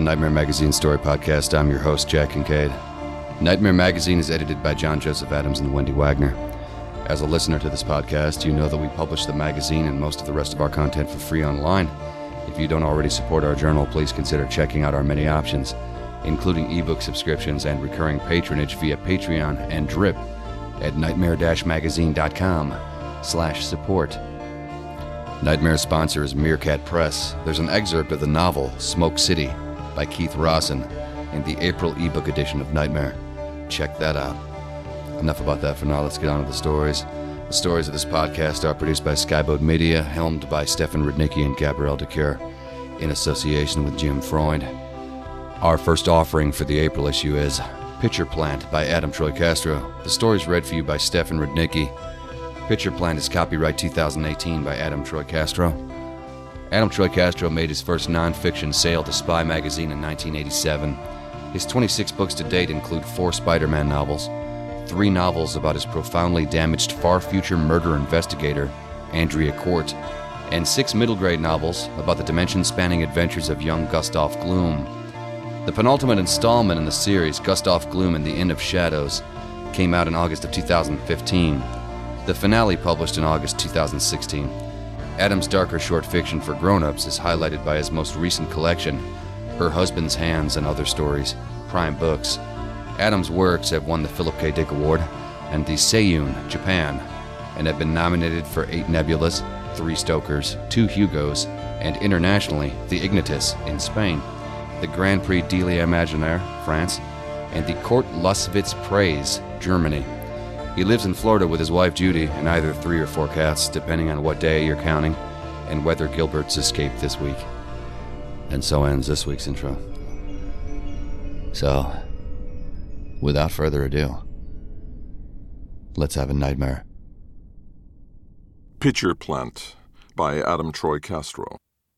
Nightmare Magazine Story Podcast. I'm your host, Jack Kincaid. Nightmare Magazine is edited by John Joseph Adams and Wendy Wagner. As a listener to this podcast, you know that we publish the magazine and most of the rest of our content for free online. If you don't already support our journal, please consider checking out our many options, including ebook subscriptions and recurring patronage via Patreon and Drip at nightmare-magazine.com/support. Nightmare's sponsor is Meerkat Press. There's an excerpt of the novel Smoke City by Keith Rawson in the April ebook edition of Nightmare. Check that out. Enough about that for now. Let's get on to the stories. The stories of this podcast are produced by Skyboat Media, helmed by Stefan Rudnicki and Gabrielle DeCure, in association with Jim Freund. Our first offering for the April issue is Pitcher Plant by Adam Troy Castro. The story is read for you by Stefan Rudnicki. Pitcher Plant is copyright 2018 by Adam Troy Castro. Adam Troy Castro made his first non-fiction sale to Spy magazine in 1987. His 26 books to date include 4 Spider-Man novels, 3 novels about his profoundly damaged far-future murder investigator, Andrea Court, and 6 middle-grade novels about the dimension-spanning adventures of young Gustav Gloom. The penultimate installment in the series, Gustav Gloom and the Inn of Shadows, came out in August of 2015. The finale, published in August 2016. Adam's darker short fiction for grown-ups is highlighted by his most recent collection, Her Husband's Hands and Other Stories, Prime Books. Adam's works have won the Philip K. Dick Award and the Seiyun, Japan, and have been nominated for 8 Nebulas, 3 Stokers, 2 Hugos, and internationally, the Ignitus in Spain, the Grand Prix de l'Imaginaire, France, and the Court Luswitz Praise, Germany. He lives in Florida with his wife Judy and either 3 or 4 cats, depending on what day you're counting, and whether Gilbert's escaped this week. And so ends this week's intro. So, without further ado, let's have a nightmare. Pitcher Plant by Adam Troy Castro.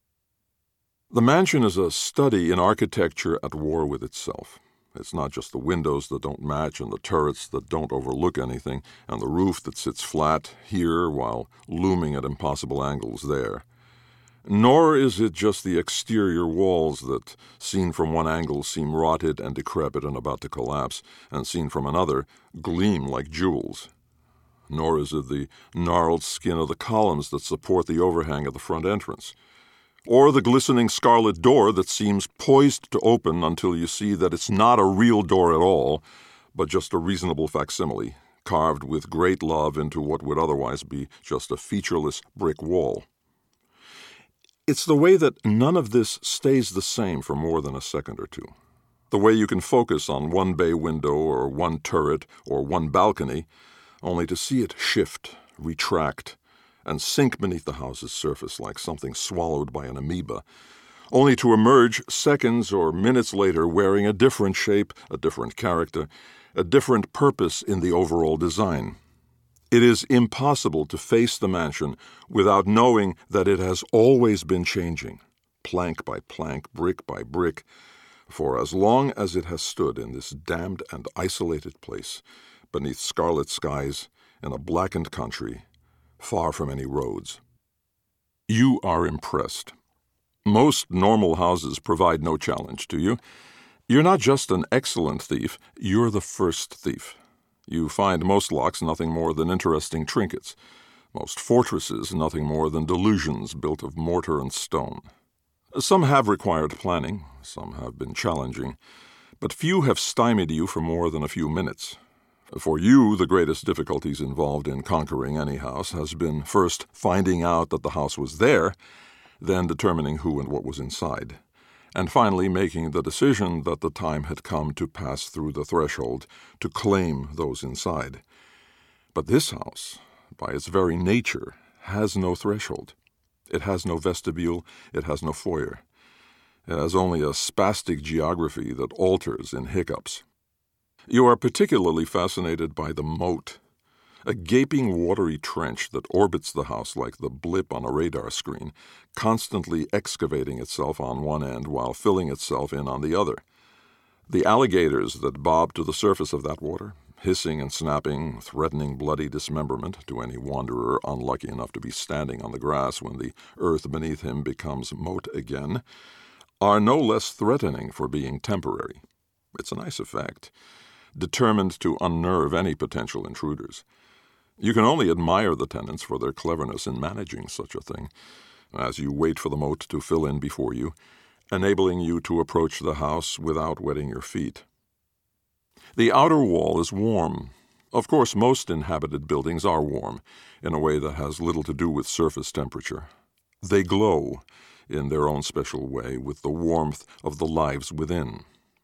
The mansion is a study in architecture at war with itself. It's not just the windows that don't match and the turrets that don't overlook anything and the roof that sits flat here while looming at impossible angles there. Nor is it just the exterior walls that, seen from one angle, seem rotted and decrepit and about to collapse, and seen from another, gleam like jewels. Nor is it the gnarled skin of the columns that support the overhang of the front entrance, or the glistening scarlet door that seems poised to open until you see that it's not a real door at all, but just a reasonable facsimile, carved with great love into what would otherwise be just a featureless brick wall. It's the way that none of this stays the same for more than a second or two. The way you can focus on one bay window or one turret or one balcony, only to see it shift, retract, and sink beneath the house's surface like something swallowed by an amoeba, only to emerge seconds or minutes later wearing a different shape, a different character, a different purpose in the overall design. It is impossible to face the mansion without knowing that it has always been changing, plank by plank, brick by brick, for as long as it has stood in this damned and isolated place, beneath scarlet skies, in a blackened country, far from any roads. You are impressed. Most normal houses provide no challenge to you. You're not just an excellent thief, you're the first thief. You find most locks nothing more than interesting trinkets, most fortresses nothing more than delusions built of mortar and stone. Some have required planning, some have been challenging, but few have stymied you for more than a few minutes. For you, the greatest difficulties involved in conquering any house has been first finding out that the house was there, then determining who and what was inside, and finally making the decision that the time had come to pass through the threshold to claim those inside. But this house, by its very nature, has no threshold. It has no vestibule, it has no foyer. It has only a spastic geography that alters in hiccups. You are particularly fascinated by the moat, a gaping watery trench that orbits the house like the blip on a radar screen, constantly excavating itself on one end while filling itself in on the other. The alligators that bob to the surface of that water, hissing and snapping, threatening bloody dismemberment to any wanderer unlucky enough to be standing on the grass when the earth beneath him becomes moat again, are no less threatening for being temporary. It's a nice effect, determined to unnerve any potential intruders. You can only admire the tenants for their cleverness in managing such a thing, as you wait for the moat to fill in before you, enabling you to approach the house without wetting your feet. The outer wall is warm. Of course, most inhabited buildings are warm, in a way that has little to do with surface temperature. They glow, in their own special way, with the warmth of the lives within.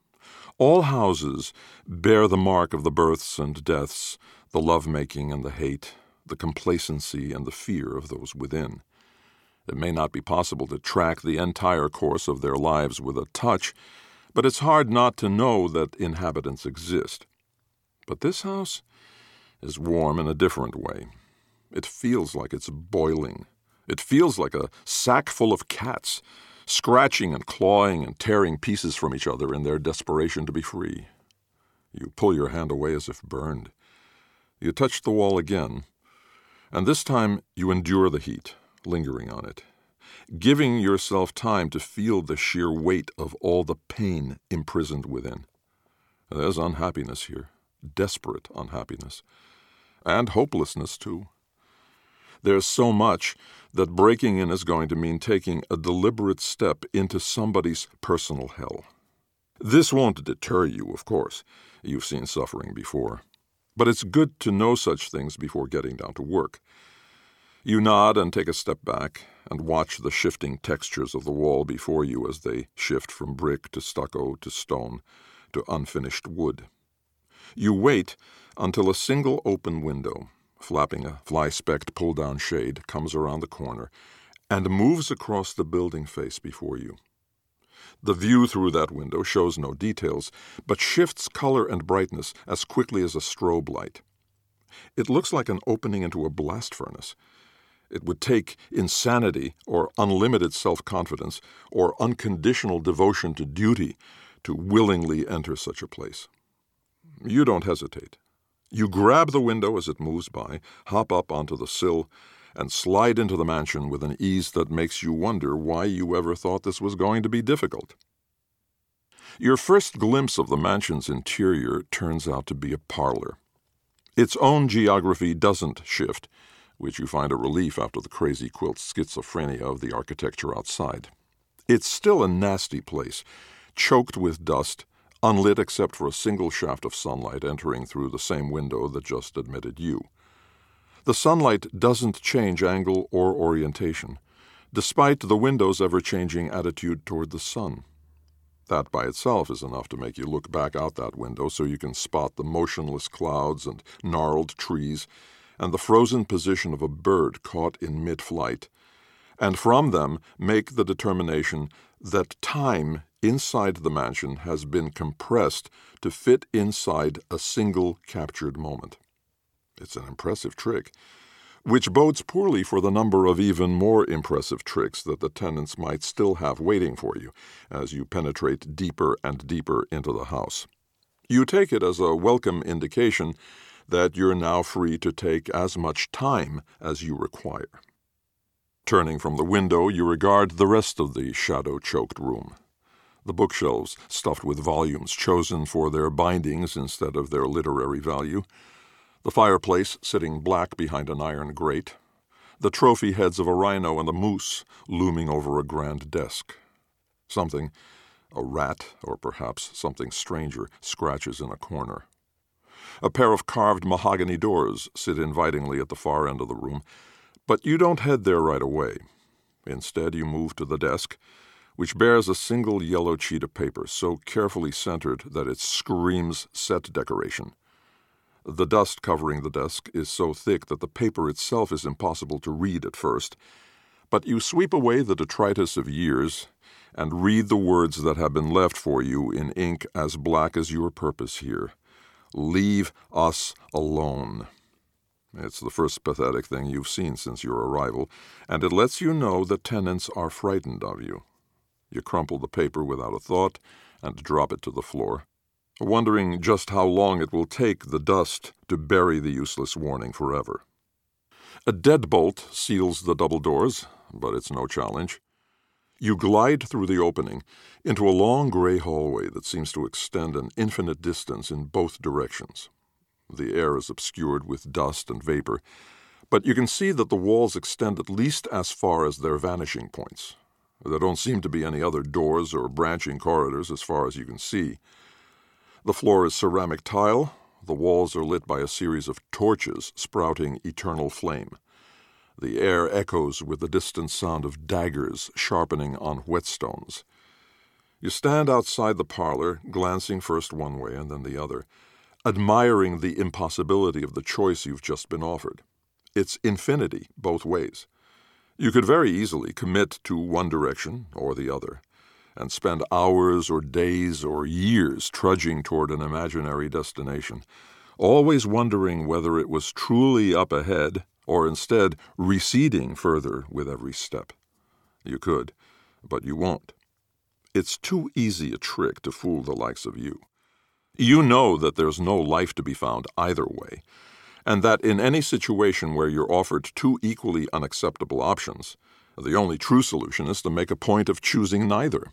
All houses bear the mark of the births and deaths, the love-making and the hate, the complacency and the fear of those within. It may not be possible to track the entire course of their lives with a touch, but it's hard not to know that inhabitants exist. But this house is warm in a different way. It feels like it's boiling. It feels like a sack full of cats, scratching and clawing and tearing pieces from each other in their desperation to be free. You pull your hand away as if burned. You touch the wall again, and this time you endure the heat, lingering on it, giving yourself time to feel the sheer weight of all the pain imprisoned within. There's unhappiness here, desperate unhappiness, and hopelessness too. There's so much that breaking in is going to mean taking a deliberate step into somebody's personal hell. This won't deter you, of course. You've seen suffering before. But it's good to know such things before getting down to work. You nod and take a step back and watch the shifting textures of the wall before you as they shift from brick to stucco to stone to unfinished wood. You wait until a single open window, flapping a fly-specked pull-down shade, comes around the corner and moves across the building face before you. The view through that window shows no details, but shifts color and brightness as quickly as a strobe light. It looks like an opening into a blast furnace. It would take insanity or unlimited self-confidence or unconditional devotion to duty to willingly enter such a place. You don't hesitate. You grab the window as it moves by, hop up onto the sill, and slide into the mansion with an ease that makes you wonder why you ever thought this was going to be difficult. Your first glimpse of the mansion's interior turns out to be a parlor. Its own geography doesn't shift, which you find a relief after the crazy quilt schizophrenia of the architecture outside. It's still a nasty place, choked with dust, unlit except for a single shaft of sunlight entering through the same window that just admitted you. The sunlight doesn't change angle or orientation, despite the window's ever-changing attitude toward the sun. That by itself is enough to make you look back out that window so you can spot the motionless clouds and gnarled trees and the frozen position of a bird caught in mid-flight, and from them make the determination that time inside the mansion has been compressed to fit inside a single captured moment. It's an impressive trick, which bodes poorly for the number of even more impressive tricks that the tenants might still have waiting for you as you penetrate deeper and deeper into the house. You take it as a welcome indication that you're now free to take as much time as you require. Turning from the window, you regard the rest of the shadow-choked room. The bookshelves stuffed with volumes chosen for their bindings instead of their literary value, the fireplace sitting black behind an iron grate, the trophy heads of a rhino and a moose looming over a grand desk. Something, a rat or perhaps something stranger, scratches in a corner. A pair of carved mahogany doors sit invitingly at the far end of the room, but you don't head there right away. Instead, you move to the desk, which bears a single yellow sheet of paper so carefully centered that it screams set decoration. The dust covering the desk is so thick that the paper itself is impossible to read at first, but you sweep away the detritus of years and read the words that have been left for you in ink as black as your purpose here. Leave us alone. It's the first pathetic thing you've seen since your arrival, and it lets you know that tenants are frightened of you. You crumple the paper without a thought and drop it to the floor, wondering just how long it will take the dust to bury the useless warning forever. A deadbolt seals the double doors, but it's no challenge. You glide through the opening into a long gray hallway that seems to extend an infinite distance in both directions. The air is obscured with dust and vapor, but you can see that the walls extend at least as far as their vanishing points. There don't seem to be any other doors or branching corridors as far as you can see. The floor is ceramic tile. The walls are lit by a series of torches sprouting eternal flame. The air echoes with the distant sound of daggers sharpening on whetstones. You stand outside the parlor, glancing first one way and then the other, admiring the impossibility of the choice you've just been offered. It's infinity both ways. You could very easily commit to one direction or the other, and spend hours or days or years trudging toward an imaginary destination, always wondering whether it was truly up ahead or instead receding further with every step. You could, but you won't. It's too easy a trick to fool the likes of you. You know that there's no life to be found either way, and that in any situation where you're offered two equally unacceptable options, the only true solution is to make a point of choosing neither.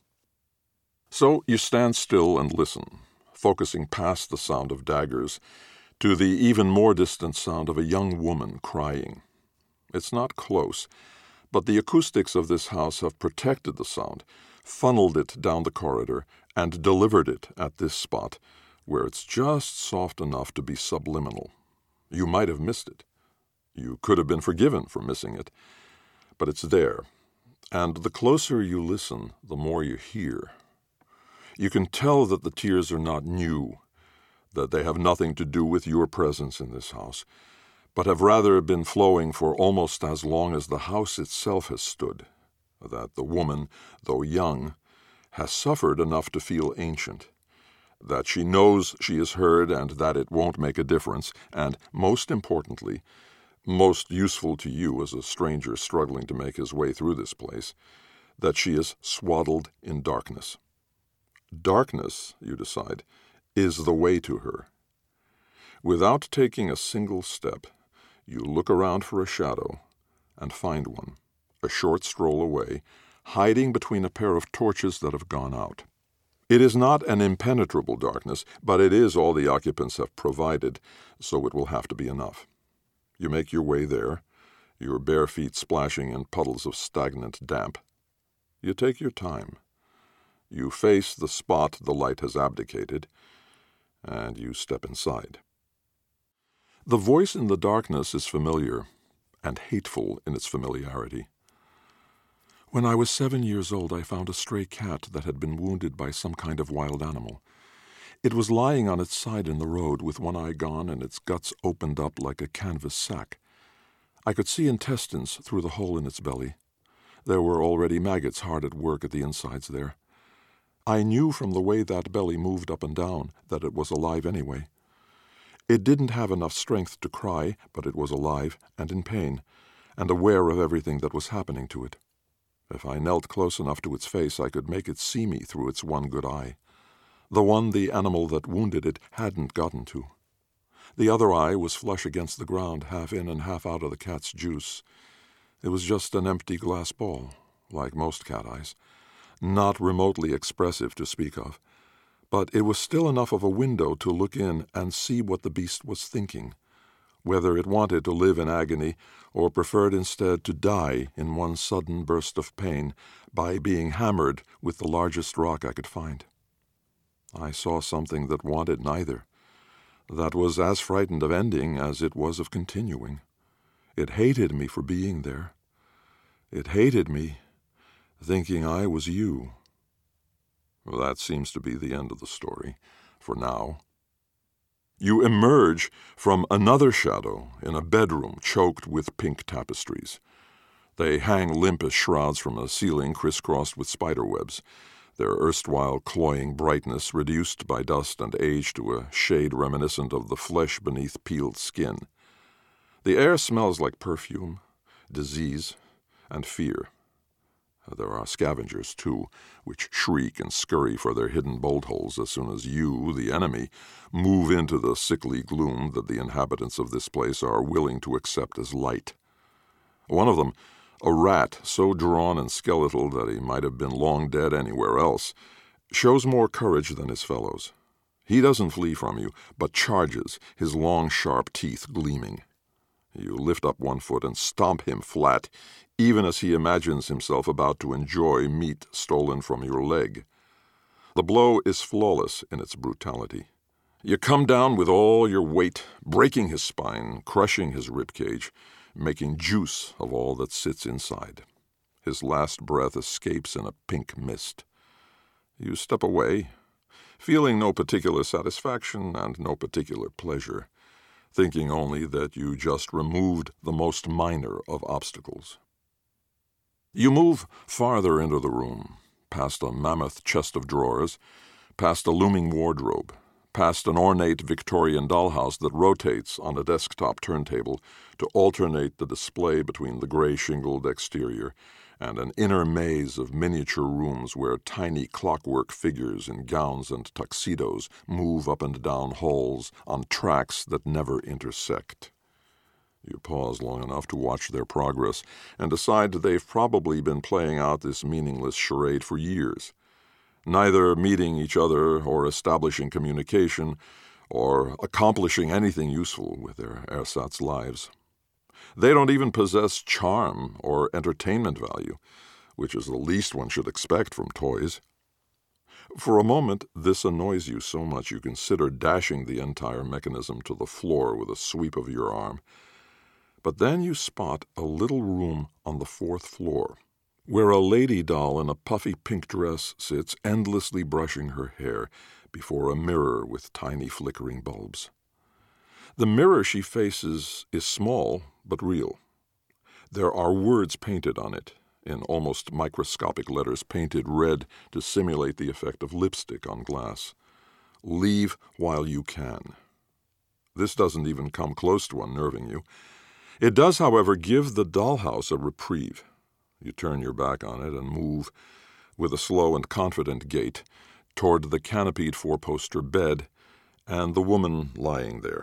So you stand still and listen, focusing past the sound of daggers to the even more distant sound of a young woman crying. It's not close, but the acoustics of this house have protected the sound, funneled it down the corridor, and delivered it at this spot, where it's just soft enough to be subliminal. You might have missed it. You could have been forgiven for missing it. But it's there, and the closer you listen, the more you hear. You can tell that the tears are not new, that they have nothing to do with your presence in this house, but have rather been flowing for almost as long as the house itself has stood, that the woman, though young, has suffered enough to feel ancient, that she knows she is heard and that it won't make a difference, and, most importantly, most useful to you as a stranger struggling to make his way through this place, that she is swaddled in darkness. Darkness, you decide, is the way to her. Without taking a single step, you look around for a shadow and find one, a short stroll away, hiding between a pair of torches that have gone out. It is not an impenetrable darkness, but it is all the occupants have provided, so it will have to be enough. You make your way there, your bare feet splashing in puddles of stagnant damp. You take your time. You face the spot the light has abdicated, and you step inside. The voice in the darkness is familiar, and hateful in its familiarity. When I was 7 years old, I found a stray cat that had been wounded by some kind of wild animal. It was lying on its side in the road with one eye gone and its guts opened up like a canvas sack. I could see intestines through the hole in its belly. There were already maggots hard at work at the insides there. I knew from the way that belly moved up and down that it was alive anyway. It didn't have enough strength to cry, but it was alive and in pain, and aware of everything that was happening to it. If I knelt close enough to its face, I could make it see me through its one good eye, the one the animal that wounded it hadn't gotten to. The other eye was flush against the ground, half in and half out of the cat's juice. It was just an empty glass ball, like most cat eyes, not remotely expressive to speak of, but it was still enough of a window to look in and see what the beast was thinking, whether it wanted to live in agony or preferred instead to die in one sudden burst of pain by being hammered with the largest rock I could find. I saw something that wanted neither, that was as frightened of ending as it was of continuing. It hated me for being there. It hated me, thinking I was you. Well, that seems to be the end of the story, for now. You emerge from another shadow in a bedroom choked with pink tapestries. They hang limp as shrouds from a ceiling crisscrossed with spider webs, their erstwhile cloying brightness reduced by dust and age to a shade reminiscent of the flesh beneath peeled skin. The air smells like perfume, disease, and fear. There are scavengers, too, which shriek and scurry for their hidden bolt holes as soon as you, the enemy, move into the sickly gloom that the inhabitants of this place are willing to accept as light. One of them, A rat so drawn and skeletal that he might have been long dead anywhere else shows more courage than his fellows. He doesn't flee from you, but charges, his long, sharp teeth gleaming. You lift up one foot and stomp him flat, even as he imagines himself about to enjoy meat stolen from your leg. The blow is flawless in its brutality. You come down with all your weight, breaking his spine, crushing his ribcage, making juice of all that sits inside. His last breath escapes in a pink mist. You step away, feeling no particular satisfaction and no particular pleasure, thinking only that you just removed the most minor of obstacles. You move farther into the room, past a mammoth chest of drawers, past a looming wardrobe, past an ornate Victorian dollhouse that rotates on a desktop turntable to alternate the display between the gray-shingled exterior and an inner maze of miniature rooms where tiny clockwork figures in gowns and tuxedos move up and down halls on tracks that never intersect. You pause long enough to watch their progress and decide they've probably been playing out this meaningless charade for years, neither meeting each other or establishing communication or accomplishing anything useful with their ersatz lives. They don't even possess charm or entertainment value, which is the least one should expect from toys. For a moment, this annoys you so much you consider dashing the entire mechanism to the floor with a sweep of your arm. But then you spot a little room on the 4th floor, where a lady doll in a puffy pink dress sits endlessly brushing her hair before a mirror with tiny flickering bulbs. The mirror she faces is small but real. There are words painted on it, in almost microscopic letters painted red to simulate the effect of lipstick on glass. Leave while you can. This doesn't even come close to unnerving you. It does, however, give the dollhouse a reprieve. You turn your back on it and move, with a slow and confident gait, toward the canopied 4-poster bed and the woman lying there.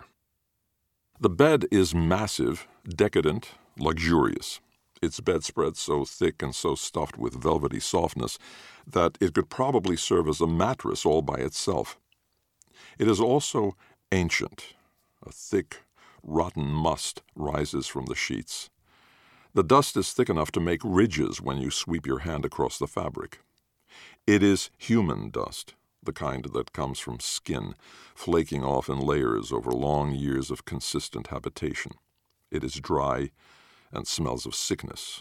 The bed is massive, decadent, luxurious, its bedspread so thick and so stuffed with velvety softness that it could probably serve as a mattress all by itself. It is also ancient. A thick, rotten must rises from the sheets. The dust is thick enough to make ridges when you sweep your hand across the fabric. It is human dust, the kind that comes from skin, flaking off in layers over long years of consistent habitation. It is dry and smells of sickness.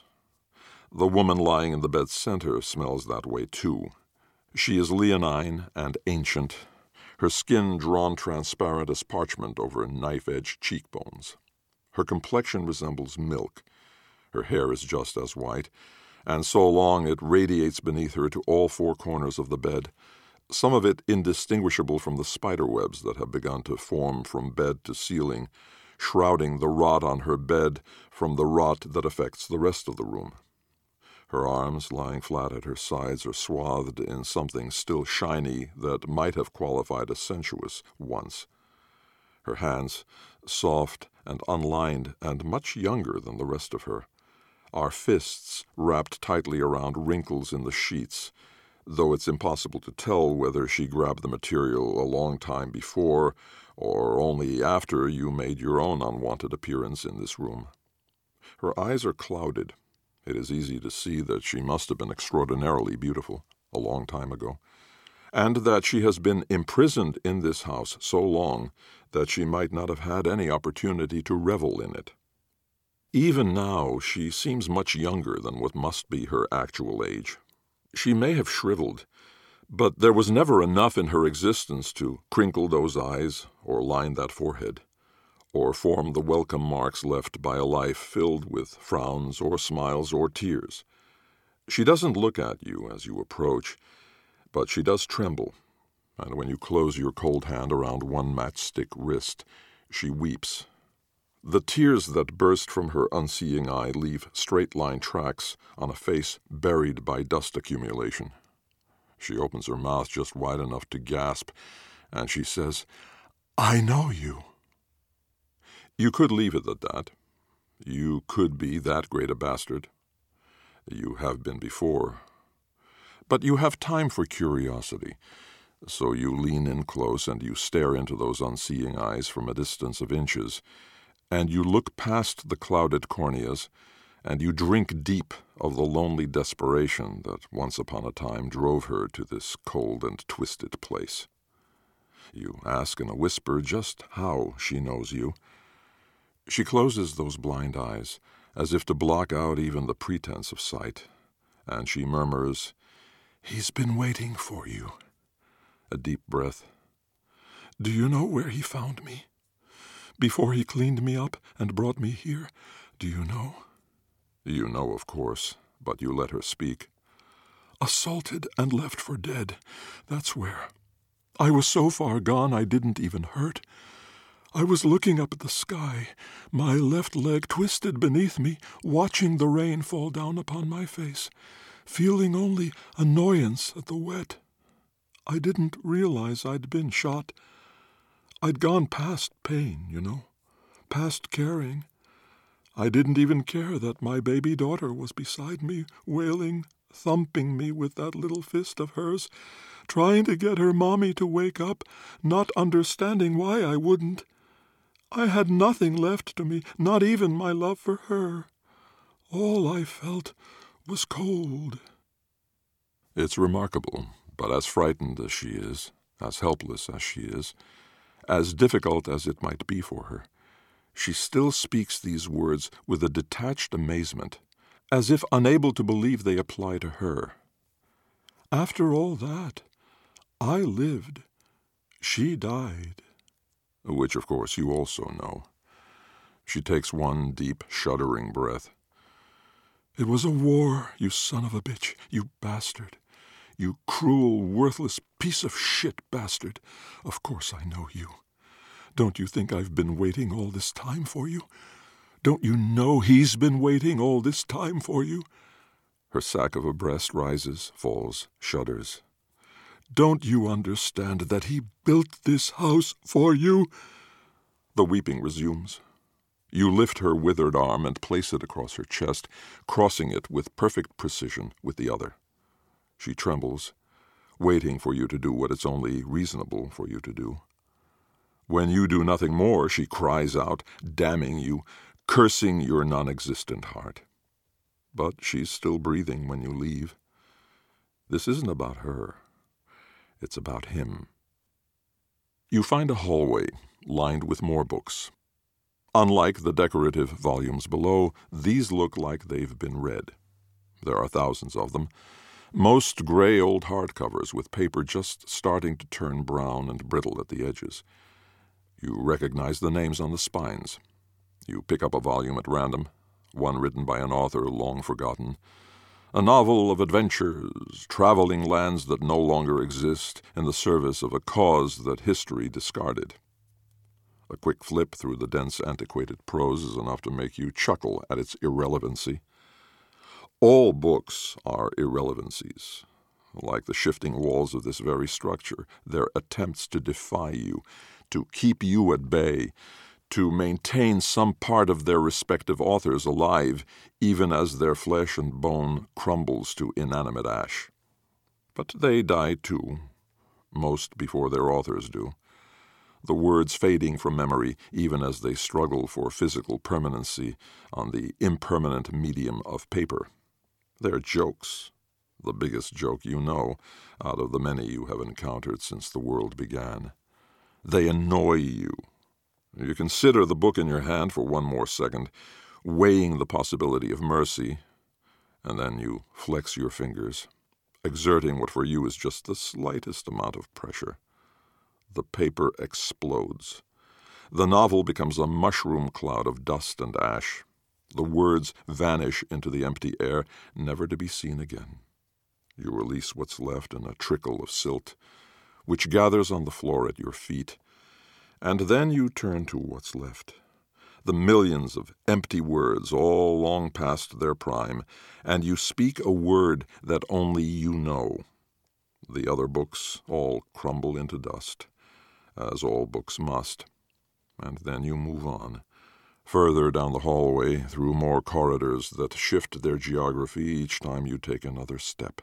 The woman lying in the bed's center smells that way too. She is leonine and ancient, her skin drawn transparent as parchment over knife-edged cheekbones. Her complexion resembles milk. Her hair is just as white, and so long it radiates beneath her to all 4 corners of the bed, some of it indistinguishable from the spider webs that have begun to form from bed to ceiling, shrouding the rot on her bed from the rot that affects the rest of the room. Her arms, lying flat at her sides, are swathed in something still shiny that might have qualified as sensuous once. Her hands, soft and unlined and much younger than the rest of her, are fists wrapped tightly around wrinkles in the sheets, though it's impossible to tell whether she grabbed the material a long time before or only after you made your own unwanted appearance in this room. Her eyes are clouded. It is easy to see that she must have been extraordinarily beautiful a long time ago, and that she has been imprisoned in this house so long that she might not have had any opportunity to revel in it. Even now she seems much younger than what must be her actual age. She may have shriveled, but there was never enough in her existence to crinkle those eyes or line that forehead, or form the welcome marks left by a life filled with frowns or smiles or tears. She doesn't look at you as you approach, but she does tremble, and when you close your cold hand around one matchstick wrist, she weeps. The tears that burst from her unseeing eye leave straight-line tracks on a face buried by dust accumulation. She opens her mouth just wide enough to gasp, and she says, "I know you." You could leave it at that. You could be that great a bastard. You have been before. But you have time for curiosity, so you lean in close and you stare into those unseeing eyes from a distance of inches, and you look past the clouded corneas, and you drink deep of the lonely desperation that once upon a time drove her to this cold and twisted place. You ask in a whisper just how she knows you. She closes those blind eyes, as if to block out even the pretense of sight, and she murmurs, "He's been waiting for you." A deep breath. "Do you know where he found me? Before he cleaned me up and brought me here, do you know?" You know, of course, but you let her speak. "Assaulted and left for dead, that's where. I was so far gone I didn't even hurt. I was looking up at the sky, my left leg twisted beneath me, watching the rain fall down upon my face, feeling only annoyance at the wet. I didn't realize I'd been shot. I'd gone past pain, you know, past caring. I didn't even care that my baby daughter was beside me, wailing, thumping me with that little fist of hers, trying to get her mommy to wake up, not understanding why I wouldn't. I had nothing left to me, not even my love for her. All I felt was cold." It's remarkable, but as frightened as she is, as helpless as she is, as difficult as it might be for her, she still speaks these words with a detached amazement, as if unable to believe they apply to her. "After all that, I lived. She died." Which, of course, you also know. She takes one deep, shuddering breath. "It was a war, you son of a bitch, you bastard. You cruel, worthless piece of shit bastard. Of course I know you. Don't you think I've been waiting all this time for you? Don't you know he's been waiting all this time for you?" Her sack of a breast rises, falls, shudders. "Don't you understand that he built this house for you?" The weeping resumes. You lift her withered arm and place it across her chest, crossing it with perfect precision with the other. She trembles, waiting for you to do what it's only reasonable for you to do. When you do nothing more, she cries out, damning you, cursing your non-existent heart. But she's still breathing when you leave. This isn't about her. It's about him. You find a hallway lined with more books. Unlike the decorative volumes below, these look like they've been read. There are thousands of them. Most gray old hardcovers with paper just starting to turn brown and brittle at the edges. You recognize the names on the spines. You pick up a volume at random, one written by an author long forgotten. A novel of adventures, traveling lands that no longer exist in the service of a cause that history discarded. A quick flip through the dense, antiquated prose is enough to make you chuckle at its irrelevancy. All books are irrelevancies. Like the shifting walls of this very structure, they're attempts to defy you, to keep you at bay, to maintain some part of their respective authors alive, even as their flesh and bone crumbles to inanimate ash. But they die too, most before their authors do. The words fading from memory even as they struggle for physical permanency on the impermanent medium of paper. They're jokes, the biggest joke you know out of the many you have encountered since the world began. They annoy you. You consider the book in your hand for one more second, weighing the possibility of mercy, and then you flex your fingers, exerting what for you is just the slightest amount of pressure. The paper explodes. The novel becomes a mushroom cloud of dust and ash. The words vanish into the empty air, never to be seen again. You release what's left in a trickle of silt, which gathers on the floor at your feet, and then you turn to what's left. The millions of empty words, all long past their prime, and you speak a word that only you know. The other books all crumble into dust, as all books must, and then you move on, further down the hallway, through more corridors that shift their geography each time you take another step.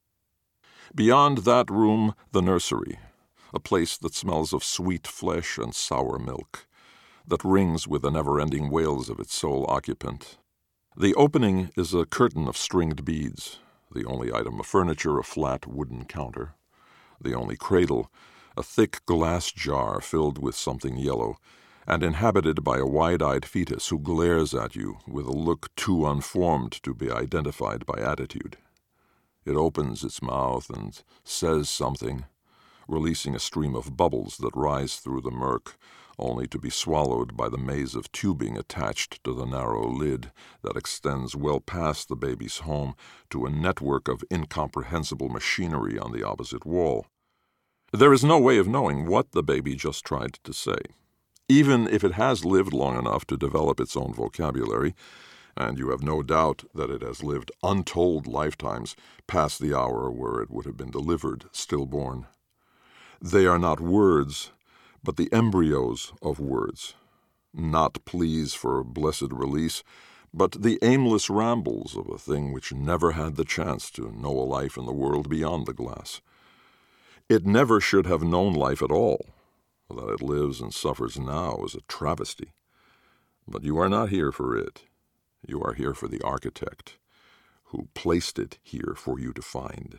Beyond that room, the nursery, a place that smells of sweet flesh and sour milk, that rings with the never-ending wails of its sole occupant. The opening is a curtain of stringed beads, the only item of furniture a flat wooden counter, the only cradle, a thick glass jar filled with something yellow, and inhabited by a wide-eyed fetus who glares at you with a look too unformed to be identified by attitude. It opens its mouth and says something, releasing a stream of bubbles that rise through the murk, only to be swallowed by the maze of tubing attached to the narrow lid that extends well past the baby's home to a network of incomprehensible machinery on the opposite wall. There is no way of knowing what the baby just tried to say, even if it has lived long enough to develop its own vocabulary, and you have no doubt that it has lived untold lifetimes past the hour where it would have been delivered stillborn. They are not words, but the embryos of words, not pleas for blessed release, but the aimless rambles of a thing which never had the chance to know a life in the world beyond the glass. It never should have known life at all. That it lives and suffers now is a travesty. But you are not here for it. You are here for the architect, who placed it here for you to find.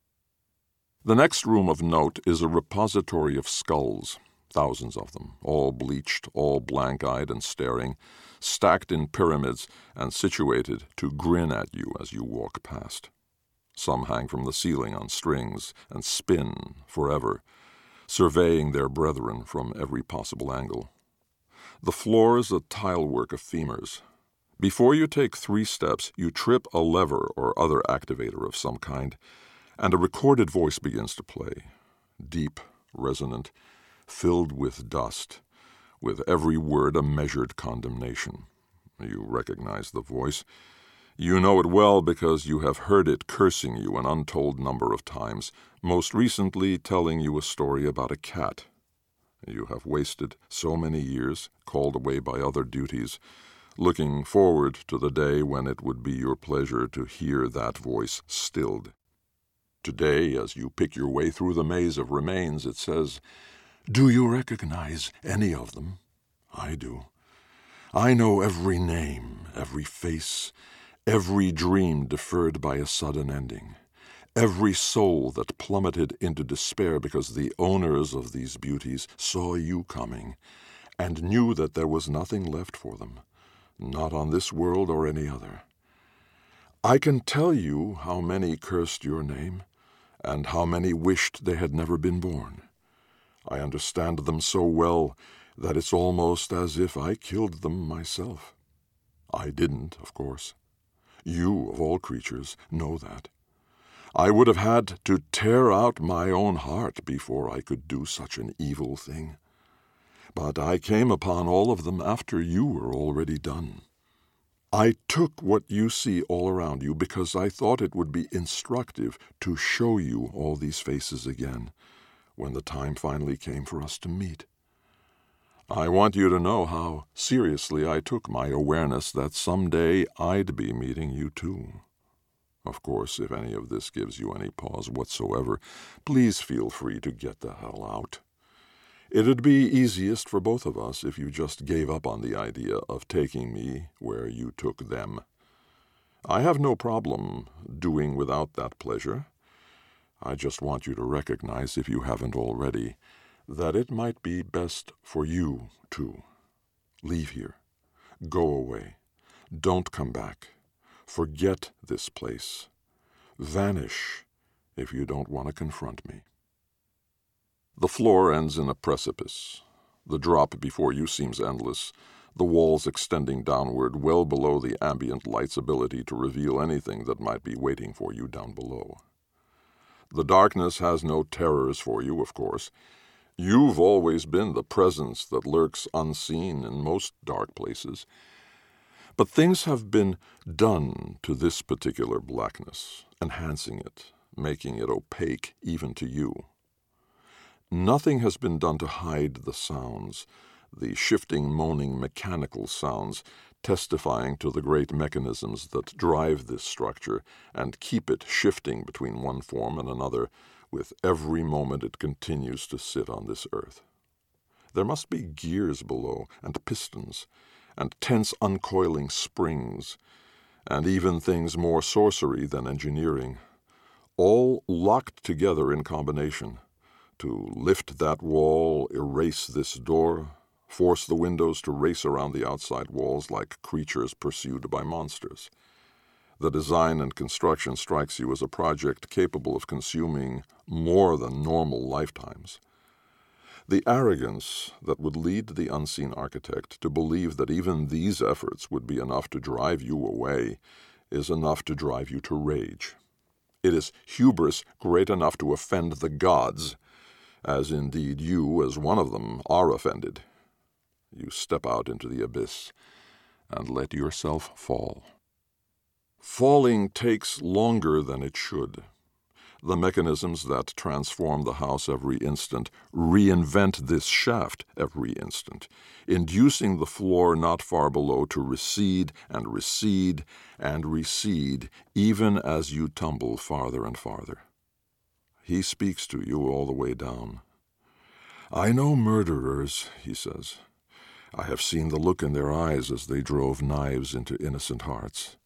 The next room of note is a repository of skulls, thousands of them, all bleached, all blank-eyed and staring, stacked in pyramids and situated to grin at you as you walk past. Some hang from the ceiling on strings and spin forever, surveying their brethren from every possible angle. The floor is a tilework of femurs. Before you take 3 steps, you trip a lever or other activator of some kind, and a recorded voice begins to play, deep, resonant, filled with dust, with every word a measured condemnation. You recognize the voice. You know it well because you have heard it cursing you an untold number of times, most recently telling you a story about a cat. You have wasted so many years, called away by other duties, looking forward to the day when it would be your pleasure to hear that voice stilled. Today, as you pick your way through the maze of remains, it says, "Do you recognize any of them? I do. I know every name, every face, every dream deferred by a sudden ending, every soul that plummeted into despair because the owners of these beauties saw you coming and knew that there was nothing left for them, not on this world or any other. I can tell you how many cursed your name, and how many wished they had never been born. I understand them so well that it's almost as if I killed them myself. I didn't, of course. You, of all creatures, know that. I would have had to tear out my own heart before I could do such an evil thing. But I came upon all of them after you were already done. I took what you see all around you because I thought it would be instructive to show you all these faces again when the time finally came for us to meet. I want you to know how seriously I took my awareness that someday I'd be meeting you too. Of course, if any of this gives you any pause whatsoever, please feel free to get the hell out. It'd be easiest for both of us if you just gave up on the idea of taking me where you took them. I have no problem doing without that pleasure. I just want you to recognize, if you haven't already, that it might be best for you, too. Leave here. Go away. Don't come back. Forget this place. Vanish if you don't want to confront me. The floor ends in a precipice. The drop before you seems endless, the walls extending downward well below the ambient light's ability to reveal anything that might be waiting for you down below. The darkness has no terrors for you, of course. You've always been the presence that lurks unseen in most dark places. But things have been done to this particular blackness, enhancing it, making it opaque even to you. Nothing has been done to hide the sounds, the shifting, moaning, mechanical sounds testifying to the great mechanisms that drive this structure and keep it shifting between one form and another with every moment it continues to sit on this earth. There must be gears below, and pistons, and tense uncoiling springs, and even things more sorcery than engineering, all locked together in combination to lift that wall, erase this door, force the windows to race around the outside walls like creatures pursued by monsters. The design and construction strikes you as a project capable of consuming more than normal lifetimes. The arrogance that would lead the unseen architect to believe that even these efforts would be enough to drive you away is enough to drive you to rage. It is hubris great enough to offend the gods, as indeed you, as one of them, are offended. You step out into the abyss and let yourself fall. Falling takes longer than it should. The mechanisms that transform the house every instant reinvent this shaft every instant, inducing the floor not far below to recede and recede and recede, even as you tumble farther and farther. He speaks to you all the way down. "I know murderers," he says. "I have seen the look in their eyes as they drove knives into innocent hearts.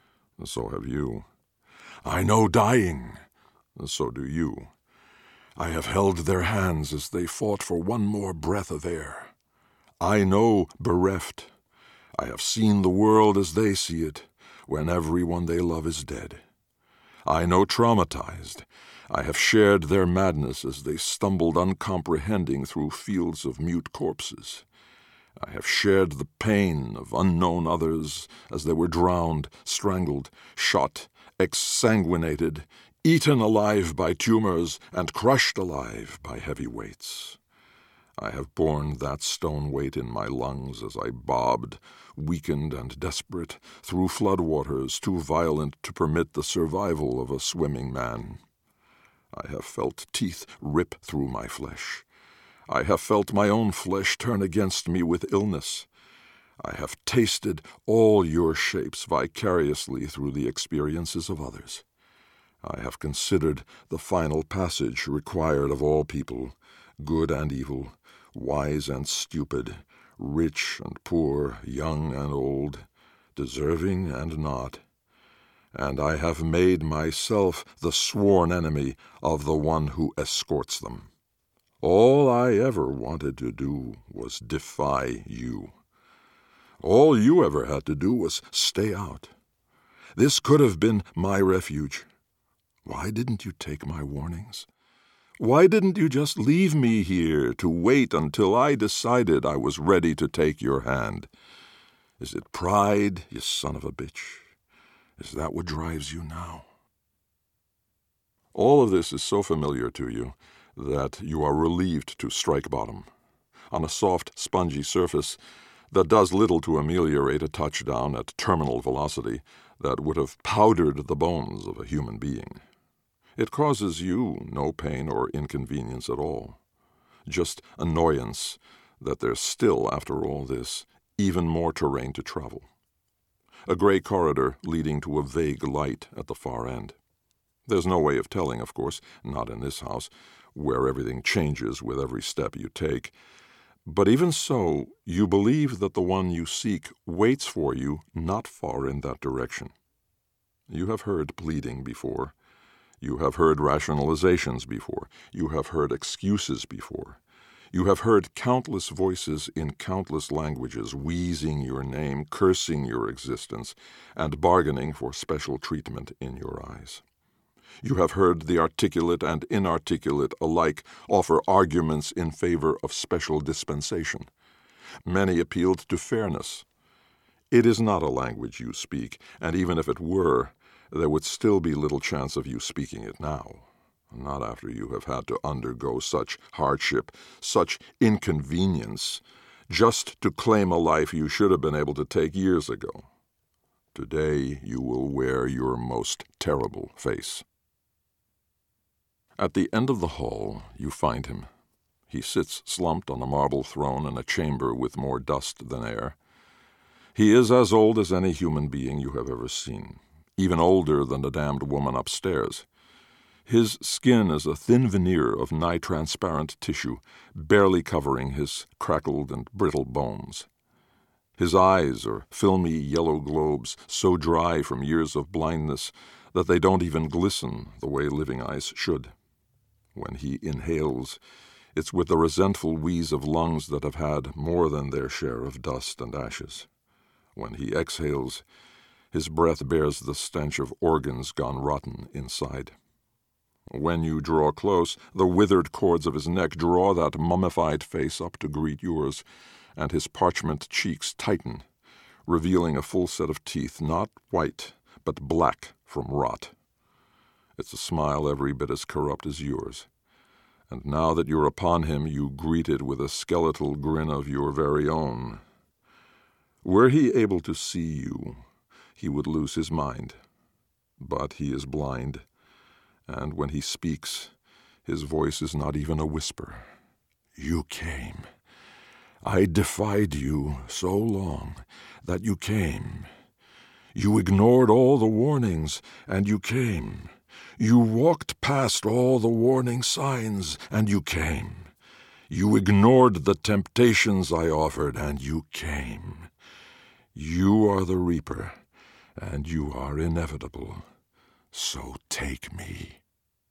So have you. I know dying. So do you. I have held their hands as they fought for one more breath of air. I know bereft. I have seen the world as they see it, when everyone they love is dead. I know traumatized. I have shared their madness as they stumbled uncomprehending through fields of mute corpses. I have shared the pain of unknown others as they were drowned, strangled, shot, exsanguinated, eaten alive by tumors, and crushed alive by heavy weights. I have borne that stone weight in my lungs as I bobbed, weakened and desperate, through floodwaters too violent to permit the survival of a swimming man. I have felt teeth rip through my flesh. I have felt my own flesh turn against me with illness. I have tasted all your shapes vicariously through the experiences of others. I have considered the final passage required of all people, good and evil, wise and stupid, rich and poor, young and old, deserving and not. And I have made myself the sworn enemy of the one who escorts them. All I ever wanted to do was defy you. All you ever had to do was stay out. This could have been my refuge. Why didn't you take my warnings? Why didn't you just leave me here to wait until I decided I was ready to take your hand? Is it pride, you son of a bitch? Is that what drives you now? All of this is so familiar to you that you are relieved to strike bottom on a soft, spongy surface that does little to ameliorate a touchdown at terminal velocity that would have powdered the bones of a human being. It causes you no pain or inconvenience at all, just annoyance that there's still, after all this, even more terrain to travel. A gray corridor leading to a vague light at the far end. There's no way of telling, of course, not in this house, where everything changes with every step you take. But even so, you believe that the one you seek waits for you not far in that direction. You have heard pleading before. You have heard rationalizations before. You have heard excuses before. You have heard countless voices in countless languages wheezing your name, cursing your existence, and bargaining for special treatment in your eyes. You have heard the articulate and inarticulate alike offer arguments in favor of special dispensation. Many appealed to fairness. It is not a language you speak, and even if it were, there would still be little chance of you speaking it now. Not after you have had to undergo such hardship, such inconvenience, just to claim a life you should have been able to take years ago. Today you will wear your most terrible face. At the end of the hall, you find him. He sits slumped on a marble throne in a chamber with more dust than air. He is as old as any human being you have ever seen, even older than the damned woman upstairs. His skin is a thin veneer of nigh-transparent tissue, barely covering his crackled and brittle bones. His eyes are filmy yellow globes, so dry from years of blindness that they don't even glisten the way living eyes should. When he inhales, it's with the resentful wheeze of lungs that have had more than their share of dust and ashes. When he exhales, his breath bears the stench of organs gone rotten inside. When you draw close, the withered cords of his neck draw that mummified face up to greet yours, and his parchment cheeks tighten, revealing a full set of teeth, not white, but black from rot. It's a smile every bit as corrupt as yours. And now that you're upon him, you greet it with a skeletal grin of your very own. Were he able to see you, he would lose his mind. But he is blind, and when he speaks, his voice is not even a whisper. You came. I defied you so long that you came. You ignored all the warnings, and you came. You walked past all the warning signs, and you came. You ignored the temptations I offered, and you came. You are the Reaper, and you are inevitable. So take me.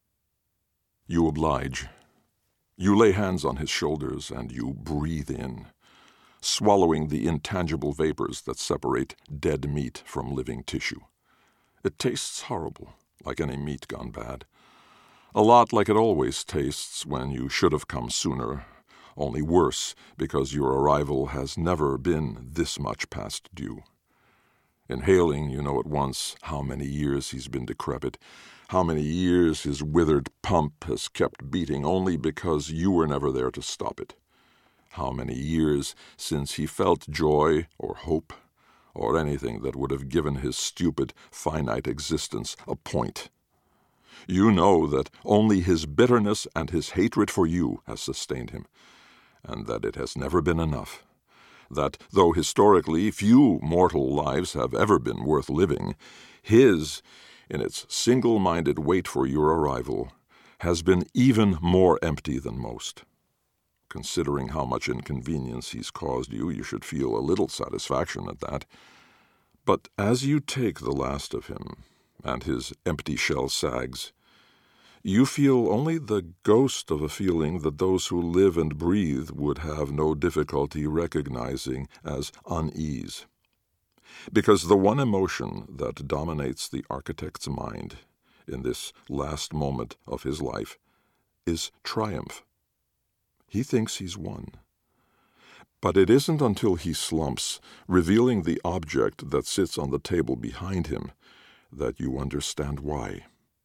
You oblige. You lay hands on his shoulders, and you breathe in, swallowing the intangible vapors that separate dead meat from living tissue. It tastes horrible, like any meat gone bad. A lot like it always tastes when you should have come sooner, only worse because your arrival has never been this much past due. Inhaling, you know at once how many years he's been decrepit, how many years his withered pump has kept beating only because you were never there to stop it. How many years since he felt joy or hope or anything that would have given his stupid, finite existence a point. You know that only his bitterness and his hatred for you has sustained him, and that it has never been enough. That, though historically few mortal lives have ever been worth living, his, in its single-minded wait for your arrival, has been even more empty than most. Considering how much inconvenience he's caused you, you should feel a little satisfaction at that. But as you take the last of him, and his empty shell sags, you feel only the ghost of a feeling that those who live and breathe would have no difficulty recognizing as unease. Because the one emotion that dominates the architect's mind in this last moment of his life is triumph. He thinks he's won. But it isn't until he slumps, revealing the object that sits on the table behind him, that you understand why.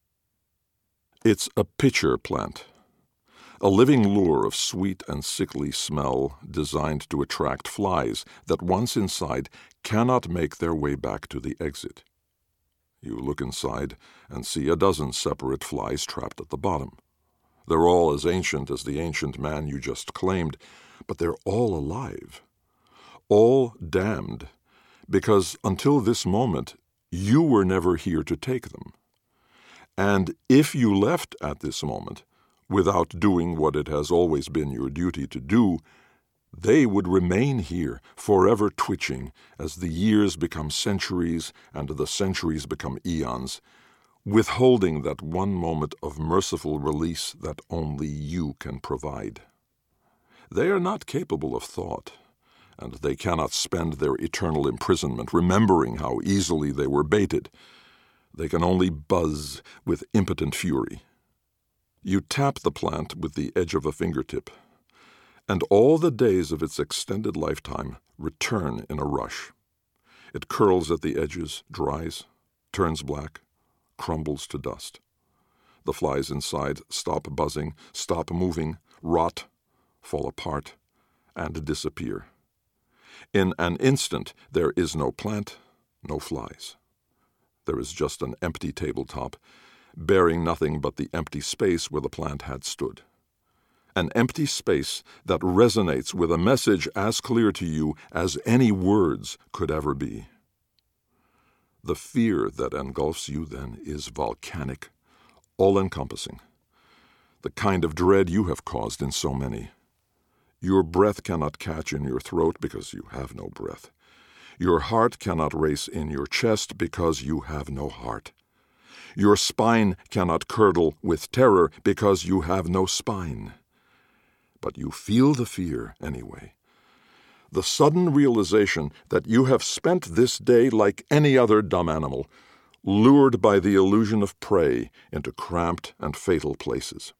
It's a pitcher plant, a living lure of sweet and sickly smell designed to attract flies that once inside cannot make their way back to the exit. You look inside and see a dozen separate flies trapped at the bottom. They're all as ancient as the ancient man you just claimed, but they're all alive, all damned, because until this moment you were never here to take them. And if you left at this moment, without doing what it has always been your duty to do, they would remain here, forever twitching, as the years become centuries and the centuries become eons, withholding that one moment of merciful release that only you can provide. They are not capable of thought, and they cannot spend their eternal imprisonment remembering how easily they were baited. They can only buzz with impotent fury. You tap the plant with the edge of a fingertip, and all the days of its extended lifetime return in a rush. It curls at the edges, dries, turns black, crumbles to dust. The flies inside stop buzzing, stop moving, rot, fall apart, and disappear. In an instant, there is no plant, no flies. There is just an empty tabletop, bearing nothing but the empty space where the plant had stood. an empty space that resonates with a message as clear to you as any words could ever be. The fear that engulfs you then is volcanic, all-encompassing, the kind of dread you have caused in so many. Your breath cannot catch in your throat because you have no breath. Your heart cannot race in your chest because you have no heart. Your spine cannot curdle with terror because you have no spine. But you feel the fear anyway. The sudden realization that you have spent this day like any other dumb animal, lured by the illusion of prey into cramped and fatal places.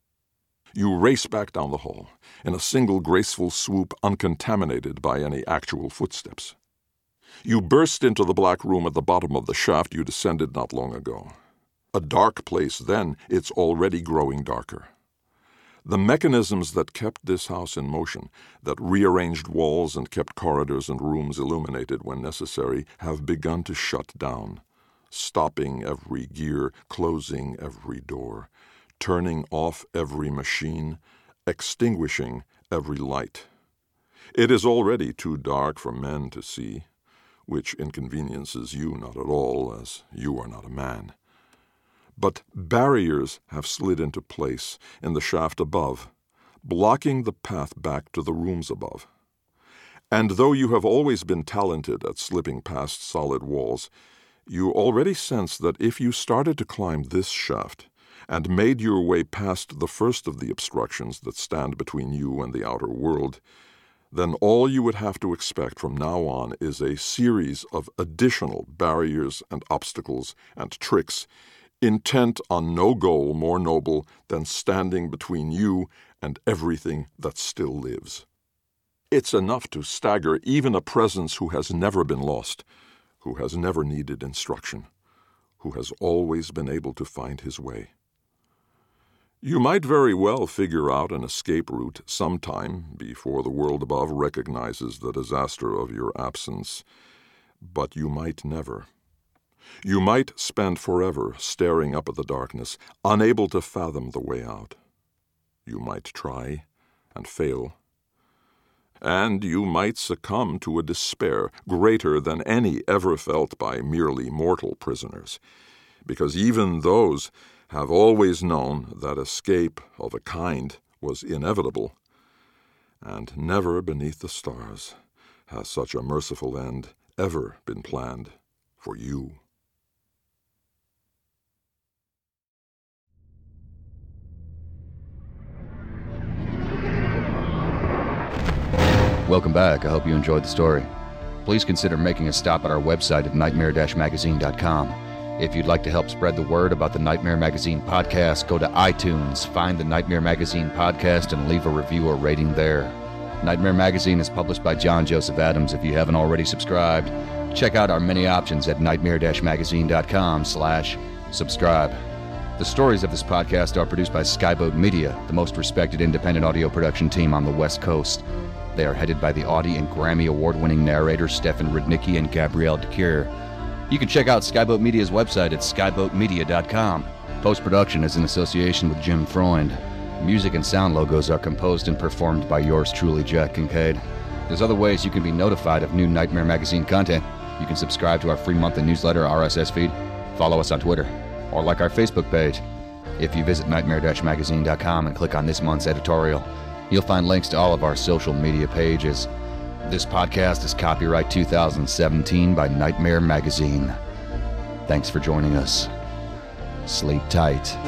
You race back down the hall, in a single graceful swoop uncontaminated by any actual footsteps. You burst into the black room at the bottom of the shaft you descended not long ago. A dark place then, it's already growing darker. The mechanisms that kept this house in motion, that rearranged walls and kept corridors and rooms illuminated when necessary, have begun to shut down, stopping every gear, closing every door, turning off every machine, extinguishing every light. It is already too dark for men to see, which inconveniences you not at all, as you are not a man. But barriers have slid into place in the shaft above, blocking the path back to the rooms above. And though you have always been talented at slipping past solid walls, you already sense that if you started to climb this shaft and made your way past the first of the obstructions that stand between you and the outer world, then all you would have to expect from now on is a series of additional barriers and obstacles and tricks intent on no goal more noble than standing between you and everything that still lives. It's enough to stagger even a presence who has never been lost, who has never needed instruction, who has always been able to find his way. You might very well figure out an escape route sometime before the world above recognizes the disaster of your absence, but you might never. You might spend forever staring up at the darkness, unable to fathom the way out. You might try and fail. And you might succumb to a despair greater than any ever felt by merely mortal prisoners, because even those have always known that escape of a kind was inevitable, and never beneath the stars has such a merciful end ever been planned for you. Welcome back. I hope you enjoyed the story. Please consider making a stop at our website at nightmare-magazine.com. If you'd like to help spread the word about the Nightmare Magazine podcast, go to iTunes, find the Nightmare Magazine podcast, and leave a review or rating there. Nightmare Magazine is published by John Joseph Adams. If you haven't already subscribed, check out our many options at nightmare-magazine.com/subscribe. The stories of this podcast are produced by Skyboat Media, the most respected independent audio production team on the West Coast. They are headed by the Audie and Grammy award-winning narrators Stefan Rudnicki and Gabrielle DeCure. You can check out Skyboat Media's website at skyboatmedia.com. Post-production is in association with Jim Freund. Music and sound logos are composed and performed by yours truly, Jack Kincaid. There's other ways you can be notified of new Nightmare Magazine content. You can subscribe to our free monthly newsletter RSS feed, follow us on Twitter, or like our Facebook page. If you visit nightmare-magazine.com and click on this month's editorial, you'll find links to all of our social media pages. This podcast is copyright 2017 by Nightmare Magazine. Thanks for joining us. Sleep tight.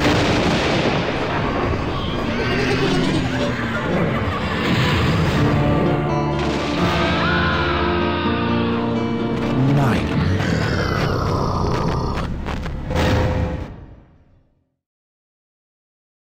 Nightmare.